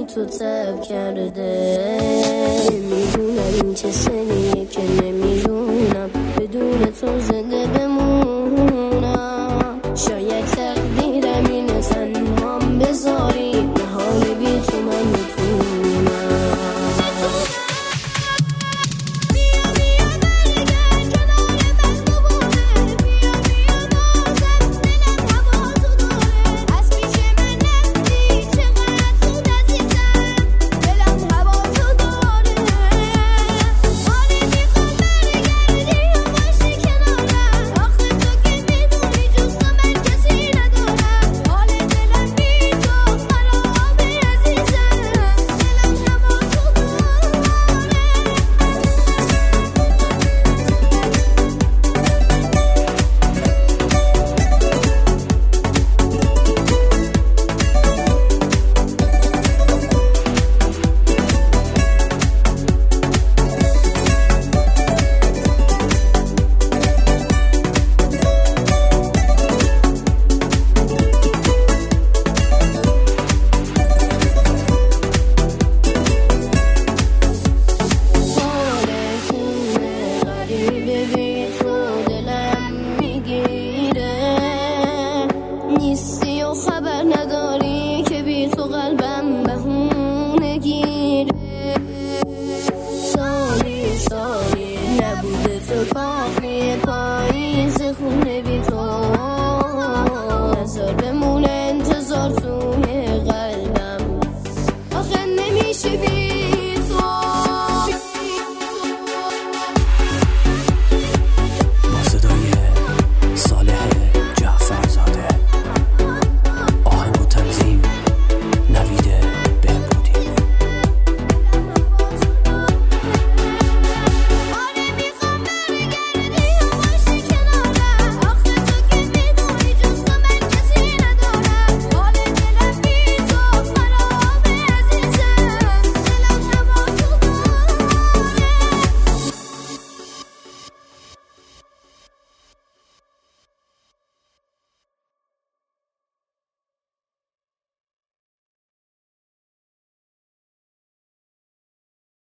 رو تو تب کرده. میدونم این چه سنیه که نمیدونم بدون تو زنده بمونم. شاید تقدیرم اینه تنهام بذاری به حال بی تو من میتونم. نیستی و خبر نداری که بی تو قلبم بهونه گیره. سالی سالی نبوده تو کافیه پاییز خونه بی تو. نظر بمونه انتظار توی قلبم آخه نمیشه